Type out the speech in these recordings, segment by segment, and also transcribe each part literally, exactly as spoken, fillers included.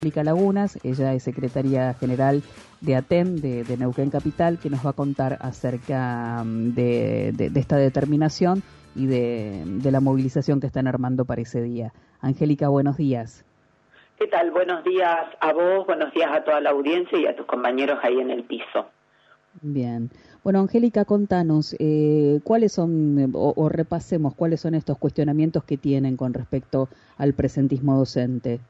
Angélica Lagunas, ella es secretaria general de ATEN de, de Neuquén Capital, que nos va a contar acerca de, de, de esta determinación y de, de la movilización que están armando para ese día. Angélica, buenos días. ¿Qué tal? Buenos días a vos, buenos días a toda la audiencia y a tus compañeros ahí en el piso. Bien. Bueno, Angélica, contanos, eh, ¿cuáles son, o, o repasemos, cuáles son estos cuestionamientos que tienen con respecto al presentismo docente?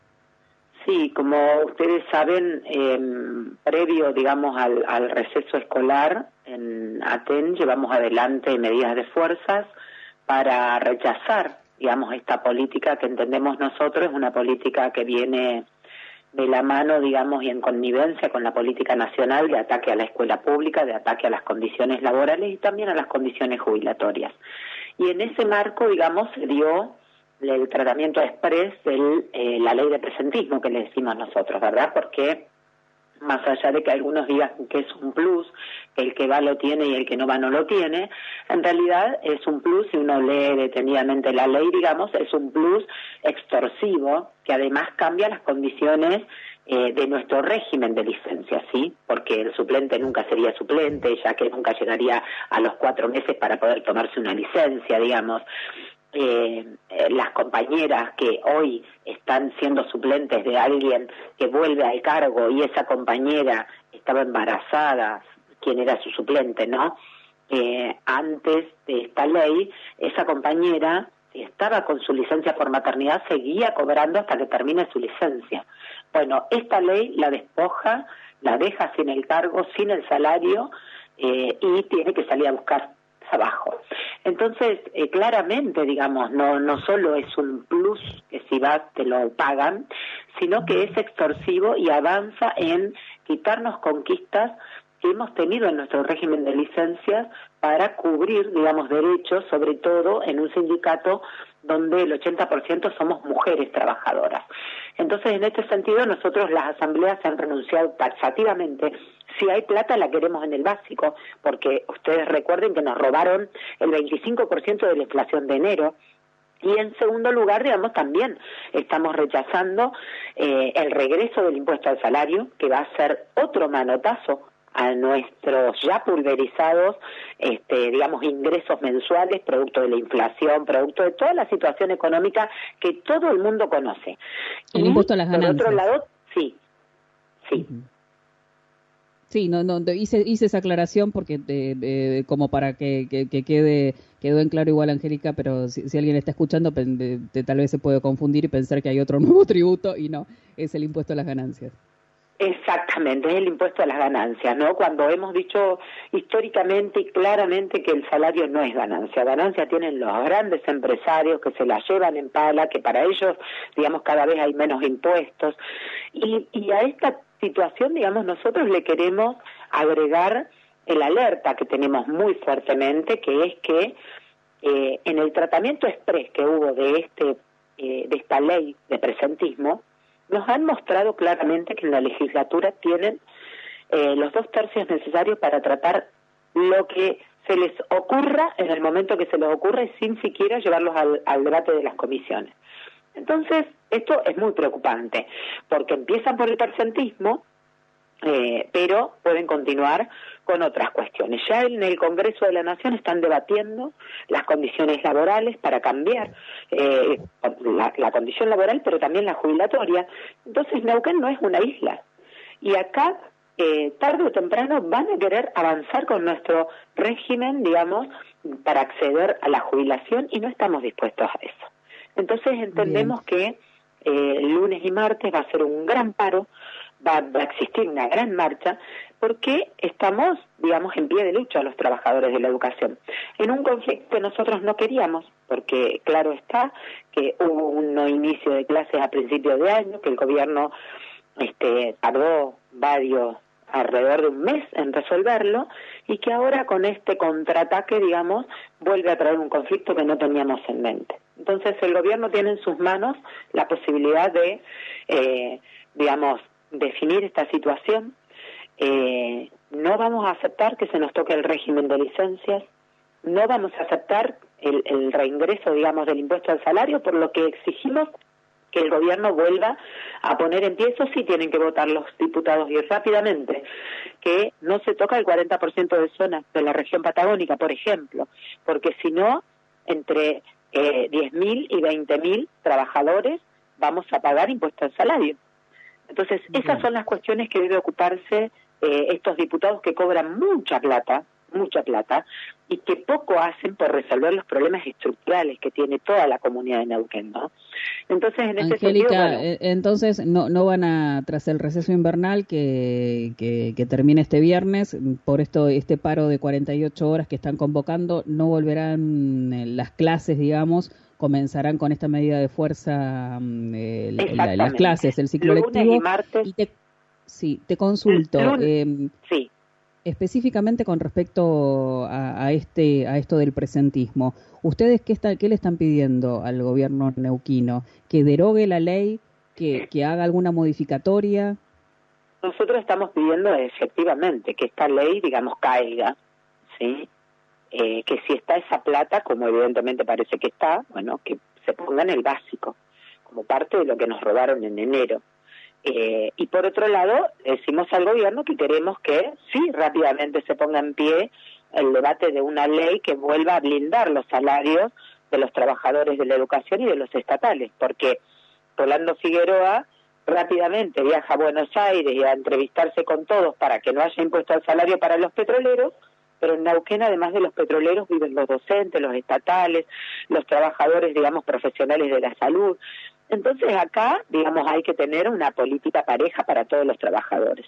Sí, como ustedes saben, eh, previo, digamos, al, al receso escolar, en ATEN llevamos adelante medidas de fuerzas para rechazar, digamos, esta política que entendemos nosotros es una política que viene de la mano, digamos, y en connivencia con la política nacional de ataque a la escuela pública, de ataque a las condiciones laborales y también a las condiciones jubilatorias. Y en ese marco, digamos, se dio el tratamiento express de eh, la ley de presentismo que le decimos nosotros, ¿verdad? Porque más allá de que algunos digan que es un plus, que el que va lo tiene y el que no va no lo tiene, en realidad es un plus, si uno lee detenidamente la ley, digamos, es un plus extorsivo que además cambia las condiciones eh, de nuestro régimen de licencia, ¿sí? Porque el suplente nunca sería suplente, ya que nunca llegaría a los cuatro meses para poder tomarse una licencia, digamos. Eh, eh, las compañeras que hoy están siendo suplentes de alguien que vuelve al cargo y esa compañera estaba embarazada, quien era su suplente, ¿no? Eh, antes de esta ley, esa compañera, si estaba con su licencia por maternidad, seguía cobrando hasta que termine su licencia. Bueno, esta ley la despoja, la deja sin el cargo, sin el salario, eh, y tiene que salir a buscar abajo. Entonces, eh, claramente, digamos, no no solo es un plus que si vas te lo pagan, sino que es extorsivo y avanza en quitarnos conquistas que hemos tenido en nuestro régimen de licencias para cubrir, digamos, derechos, sobre todo en un sindicato donde el ochenta por ciento somos mujeres trabajadoras. Entonces, en este sentido, nosotros las asambleas han renunciado taxativamente. Si hay plata, la queremos en el básico, porque ustedes recuerden que nos robaron el veinticinco por ciento de la inflación de enero. Y en segundo lugar, digamos, también estamos rechazando eh, el regreso del impuesto al salario, que va a ser otro manotazo a nuestros ya pulverizados, este, digamos, ingresos mensuales, producto de la inflación, producto de toda la situación económica que todo el mundo conoce. El y, impuesto a las ganancias. Por otro lado, sí, sí. Uh-huh. Sí, no, no, hice, hice esa aclaración porque eh, eh, como para que, que, que quede quedó en claro igual, Angélica, pero si, si alguien está escuchando, de, de, tal vez se puede confundir y pensar que hay otro nuevo tributo y no, es el impuesto a las ganancias. Exactamente, es el impuesto a las ganancias, ¿no? Cuando hemos dicho históricamente y claramente que el salario no es ganancia, ganancia tienen los grandes empresarios que se la llevan en pala, que para ellos, digamos, cada vez hay menos impuestos, y, y a esta situación, digamos, nosotros le queremos agregar el alerta que tenemos muy fuertemente, que es que eh, en el tratamiento express que hubo de este eh, de esta ley de presentismo, nos han mostrado claramente que en la legislatura tienen eh, los dos tercios necesarios para tratar lo que se les ocurra en el momento que se les ocurre sin siquiera llevarlos al, al debate de las comisiones. Entonces, esto es muy preocupante, porque empiezan por el presentismo, eh, pero pueden continuar con otras cuestiones. Ya en el Congreso de la Nación están debatiendo las condiciones laborales para cambiar eh, la, la condición laboral, pero también la jubilatoria. Entonces, Neuquén no es una isla. Y acá, eh, tarde o temprano, van a querer avanzar con nuestro régimen, digamos, para acceder a la jubilación, y no estamos dispuestos a eso. Entonces, entendemos Bien. que eh, lunes y martes va a ser un gran paro, va, va a existir una gran marcha, porque estamos, digamos, en pie de lucha los trabajadores de la educación. En un conflicto que nosotros no queríamos, porque claro está que hubo un no inicio de clases a principios de año, que el gobierno este, tardó varios, alrededor de un mes en resolverlo, y que ahora con este contraataque, digamos, vuelve a traer un conflicto que no teníamos en mente. Entonces el gobierno tiene en sus manos la posibilidad de, eh, digamos, definir esta situación. Eh, no vamos a aceptar que se nos toque el régimen de licencias, no vamos a aceptar el, el reingreso, digamos, del impuesto al salario, por lo que exigimos que el gobierno vuelva a poner en pie. Eso sí tienen que votar los diputados y rápidamente, que no se toca el cuarenta por ciento de zonas de la región patagónica, por ejemplo, porque si no, entre eh, diez mil y veinte mil trabajadores vamos a pagar impuesto al salario. Entonces, esas son las cuestiones que debe ocuparse eh, estos diputados que cobran mucha plata, mucha plata, y que poco hacen por resolver los problemas estructurales que tiene toda la comunidad de Neuquén, ¿no? Entonces, en ese Angélica, sentido, bueno, eh, entonces no no van a, tras el receso invernal que, que, que termine este viernes, por esto este paro de cuarenta y ocho horas que están convocando, no volverán eh, las clases, digamos, comenzarán con esta medida de fuerza eh, la, las clases, el ciclo lunes lectivo. Y martes. Y te, sí, te consulto. Lunes, eh, sí. Específicamente con respecto a, a este a esto del presentismo, ¿ustedes qué, está, qué le están pidiendo al gobierno neuquino? ¿Que derogue la ley? ¿Que, que haga alguna modificatoria? Nosotros estamos pidiendo efectivamente que esta ley, digamos, caiga, ¿sí? Eh, que si está esa plata, como evidentemente parece que está, bueno, que se ponga en el básico, como parte de lo que nos robaron en enero. Eh, y por otro lado, decimos al gobierno que queremos que sí rápidamente se ponga en pie el debate de una ley que vuelva a blindar los salarios de los trabajadores de la educación y de los estatales, porque Rolando Figueroa rápidamente viaja a Buenos Aires y a entrevistarse con todos para que no haya impuesto al salario para los petroleros, pero en Neuquén, además de los petroleros, viven los docentes, los estatales, los trabajadores, digamos, profesionales de la salud. Entonces acá, digamos, hay que tener una política pareja para todos los trabajadores.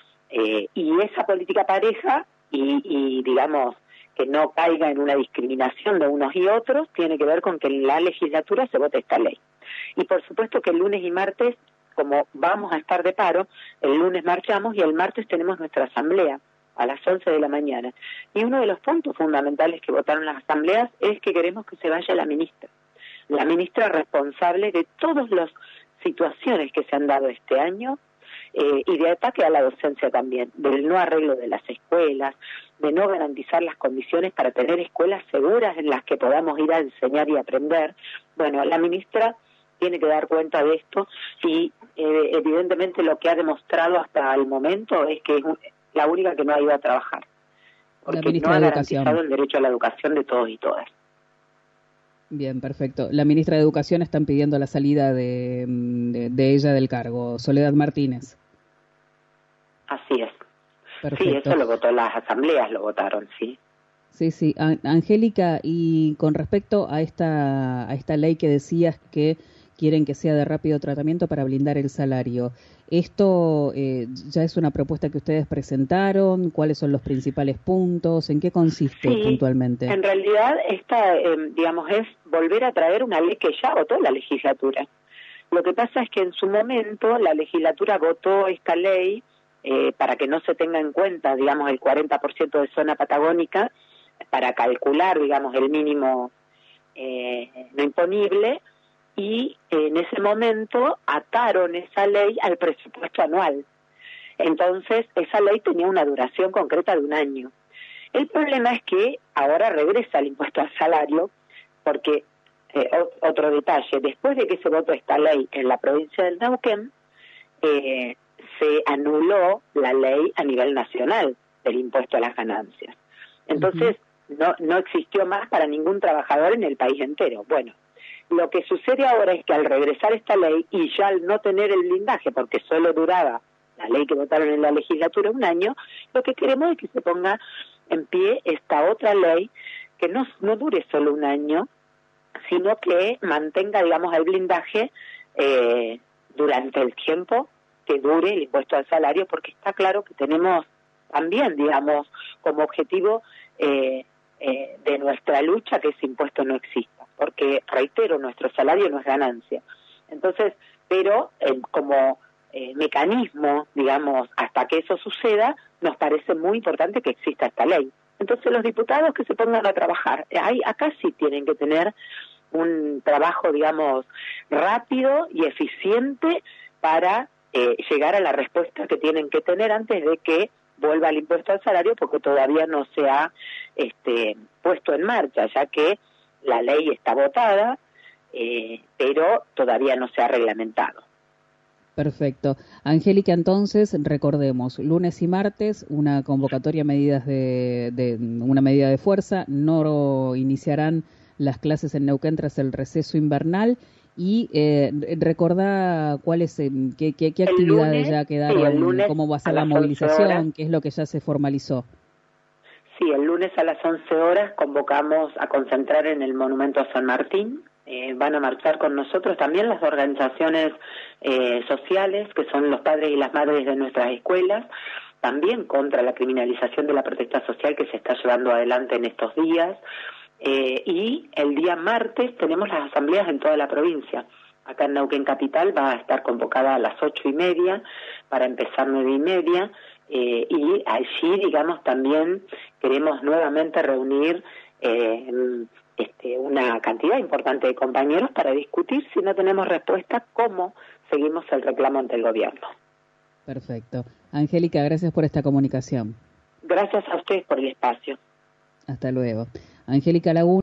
Eh, y esa política pareja, y, y digamos, que no caiga en una discriminación de unos y otros, tiene que ver con que en la legislatura se vote esta ley. Y por supuesto que el lunes y martes, como vamos a estar de paro, el lunes marchamos y el martes tenemos nuestra asamblea a las once de la mañana. Y uno de los puntos fundamentales que votaron las asambleas es que queremos que se vaya la ministra. La ministra responsable de todas las situaciones que se han dado este año eh, y de ataque a la docencia también, del no arreglo de las escuelas, de no garantizar las condiciones para tener escuelas seguras en las que podamos ir a enseñar y aprender. Bueno, la ministra tiene que dar cuenta de esto y eh, evidentemente lo que ha demostrado hasta el momento es que es la única que no ha ido a trabajar, porque no ha garantizado el derecho a la educación de todos y todas. Bien, perfecto. La ministra de Educación están pidiendo la salida de, de, de ella del cargo, Soledad Martínez. Así es. Perfecto. Sí, eso lo votó, las asambleas lo votaron, sí. Sí, sí. Angélica, y con respecto a esta, a esta ley que decías que quieren que sea de rápido tratamiento para blindar el salario, ¿esto eh, ya es una propuesta que ustedes presentaron? ¿Cuáles son los principales puntos? ¿En qué consiste sí, puntualmente? En realidad, esta, eh, digamos, es volver a traer una ley que ya votó la legislatura. Lo que pasa es que en su momento la legislatura votó esta ley eh, para que no se tenga en cuenta, digamos, el cuarenta por ciento de zona patagónica, para calcular, digamos, el mínimo eh, no imponible, y en ese momento ataron esa ley al presupuesto anual. Entonces, esa ley tenía una duración concreta de un año. El problema es que ahora regresa el impuesto al salario, porque, eh, otro detalle, después de que se votó esta ley en la provincia del Neuquén, eh, se anuló la ley a nivel nacional del impuesto a las ganancias. Entonces, uh-huh. no, no existió más para ningún trabajador en el país entero. Bueno, lo que sucede ahora es que al regresar esta ley y ya al no tener el blindaje, porque solo duraba la ley que votaron en la legislatura un año, lo que queremos es que se ponga en pie esta otra ley que no, no dure solo un año, sino que mantenga, digamos, el blindaje eh, durante el tiempo que dure el impuesto al salario, porque está claro que tenemos también, digamos, como objetivo eh, eh, de nuestra lucha que ese impuesto no exista. Porque, reitero, nuestro salario no es ganancia. Entonces, pero eh, como eh, mecanismo, digamos, hasta que eso suceda, nos parece muy importante que exista esta ley. Entonces, los diputados que se pongan a trabajar, ahí, acá sí tienen que tener un trabajo, digamos, rápido y eficiente para eh, llegar a la respuesta que tienen que tener antes de que vuelva el impuesto al salario, porque todavía no se ha este, puesto en marcha, ya que la ley está votada, eh, pero todavía no se ha reglamentado. Perfecto. Angélica, entonces, recordemos, lunes y martes, una convocatoria a medidas de, de una medida de fuerza, no iniciarán las clases en Neuquén tras el receso invernal y eh, recordá cuáles, qué, qué, qué actividades lunes, ya quedaron, sí, lunes, cómo va a ser la movilización, qué es lo que ya se formalizó. Sí, el lunes a las once horas convocamos a concentrar en el Monumento a San Martín. Eh, van a marchar con nosotros también las organizaciones eh, sociales, que son los padres y las madres de nuestras escuelas, también contra la criminalización de la protesta social que se está llevando adelante en estos días. Eh, y el día martes tenemos las asambleas en toda la provincia. Acá en Neuquén Capital va a estar convocada a las ocho y media, para empezar nueve y media, eh, y allí, digamos, también queremos nuevamente reunir eh, este, una cantidad importante de compañeros para discutir, si no tenemos respuesta, cómo seguimos el reclamo ante el gobierno. Perfecto. Angélica, gracias por esta comunicación. Gracias a ustedes por el espacio. Hasta luego. Angélica Laguna.